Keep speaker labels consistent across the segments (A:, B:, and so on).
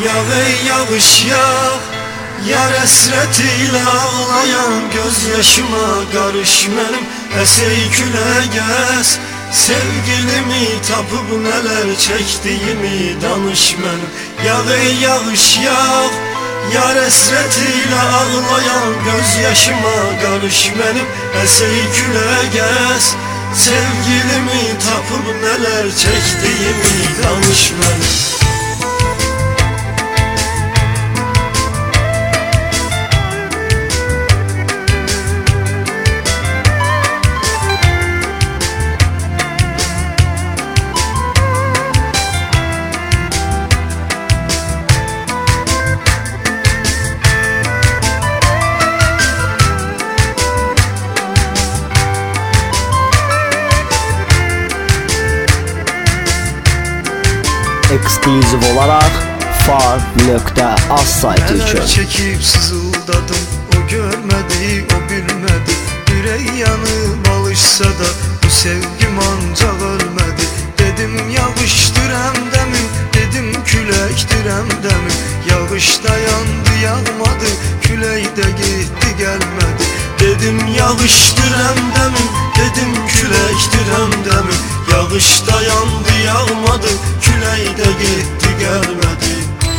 A: Yağ ey yağış yağ, yar esretiyle ağlayan gözyaşıma karış benim. Esey küle gez, sevgilimi tapıp neler çektiğimi danış benim. Yağ ey yağış yağ, yar esretiyle ağlayan gözyaşıma karış benim. Esey küle gez, sevgilimi tapıp neler çektiğimi danış benim.
B: Ekskluziv olarak far.az saytı için.
A: Neler çekip sızıldadım, o görmedi, o bilmedi. Yüreği yanıp alışsa da bu sevgim ancak ölmedi. Dedim yağıştır emdemim, dedim külektir emdemim. Yağış da yandı yağmadı, külek de gitti gelmedi. Dedim yağıştır emdemim, dedim külektir emdemim. Yağış da yandı yağmadı, külek de gitti gelmedi.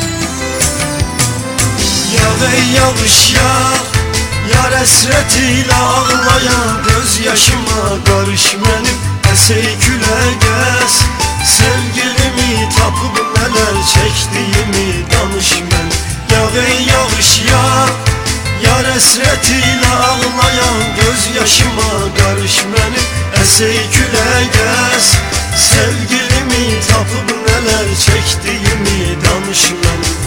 A: Yağ ey yağış yağ, yar esretiyle ağlayan gözyaşıma karış benim. Esey küle gez, sevgilimi tapıp neler çektiğimi danış benim. Yağ ey yağış yağ, yar esretiyle ağlayan gözyaşıma karış benim. Esey küle gez, sevgilimi tapıp neler çektiğimi danış benim.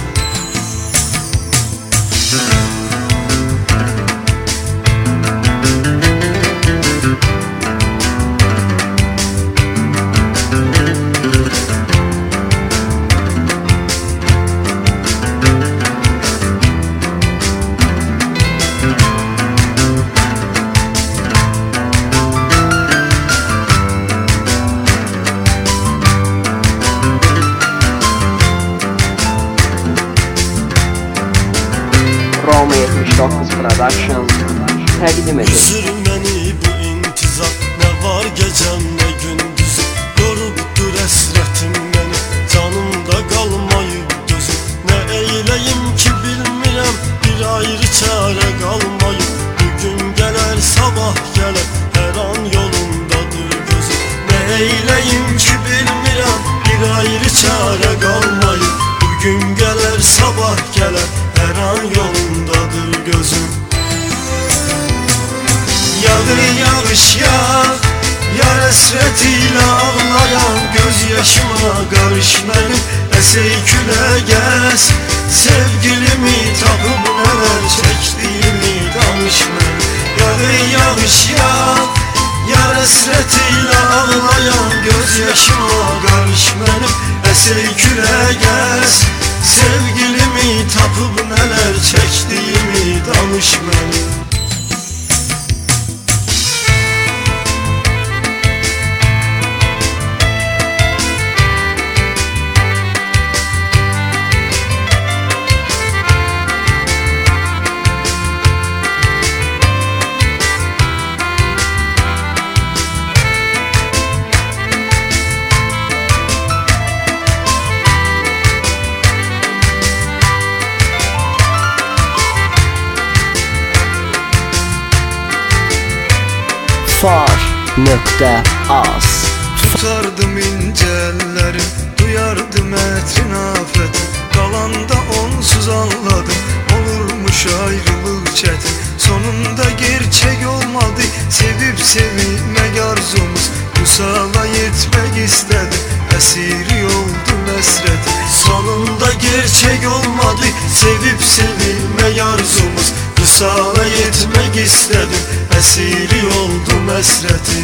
B: Roma 79 Productions təqdim edir.
A: Üzür beni bu intizar, ne var gecem ne gündüzüm. Yorubdur esretim beni, canımda kalmayıp gözüm. Ne eyleyim ki bilmirəm, bir ayrı çare kalmayıp. Bugün gelir sabah gelir, her an yolundadır gözüm. Ne eyleyim ki bilmirəm, bir ayrı çare kalmayıp. Bugün gelir sabah gelir, her an yolundadır gözüm. Yağ ey yağış yağ, yar esretiyle ağlayan gözyaşıma karış benim. Esey küle gez, sevgilimi tapıp neler çektiğimi danış benim. Yağ ey yağış yağ, yar esretiyle ağlayan gözyaşıma karış benim. Esey küle gez, sevgilimi tapıp neler çektiğimi danış benim.
B: Far.az
A: Tutardım ince ellerim, duyardım etrin afeti. Kalanda onsuz anladım, olurmuş ayrılık çetin. Sonunda gerçek olmadı, sevip sevilmek arzumuz. Vusala yetmek istedim, esiri oldum esreti. Sonunda gerçek olmadı, sevip sevilmek arzumuz. Vusala yetmek istedim, esiri oldum esreti.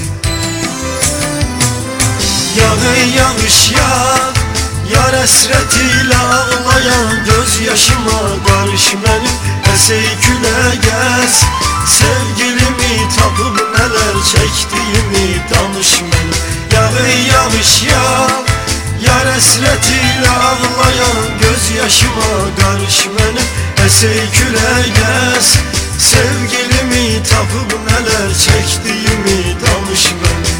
A: Yağ ey yağış yağ, yar esretiyle ağlayan gözyaşıma karış benim. Esey küle gez, sevgilimi tapıp neler çektiğimi danış benim. Yağ ey yağış yağ, yar esretiyle ağlayan göz yaşıma karış benim. Esey küle gez sevgilimi tapıp neler çektiğimi danış benim.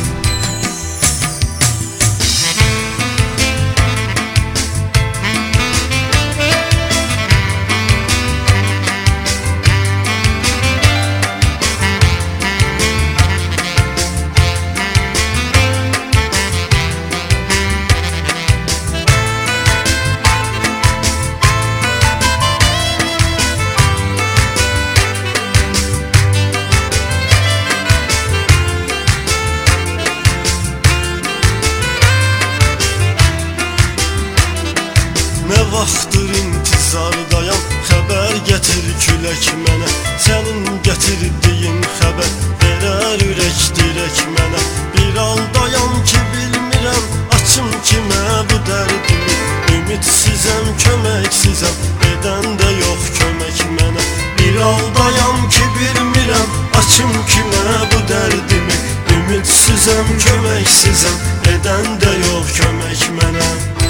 A: Ne vaxtdır intizardayam, xəbər getir külək mənə. Sənin getirdiyin xəbər verər ürək dirək mənə. Bir aldayam ki bilmirəm, açım kimə bu dərdimi. Ümidsizəm, köməksizəm, edən də yox kömək mənə. Bir aldayam ki bilmirəm, açım kimə bu dərdimi. Ümidsizəm, köməksizəm, edən də yox kömək mənə.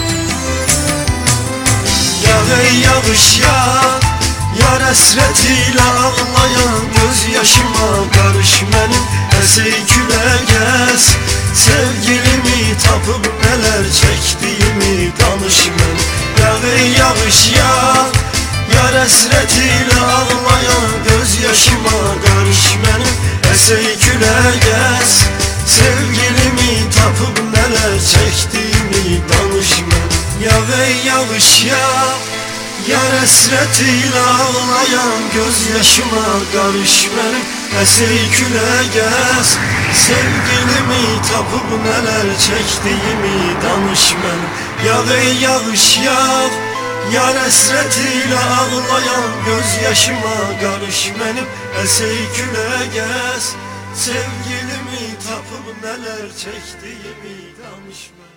A: Ey yağış yağ, yar əsretiyle ağlayan göz yaşıma karış benim. Esey küle gez sevgilimi tapıp neler çektiğimi danış benim. Ey yağış yağ, yar əsretiyle ağlayan göz yaşıma karış benim. Esey küle gez sevgilimi tapıp neler çektiğimi danış benim. Ey yağış yağ, yar əsretiyle ağlayan göz yaşıma karış benim. Esey küle gez sevgilimi tapıp neler çektiğimi danış benim. Ey yağış yağ, yar əsretiyle ağlayan göz yaşıma karış benim. Esey küle gez sevgilimi tapıp neler çektiğimi danış benim.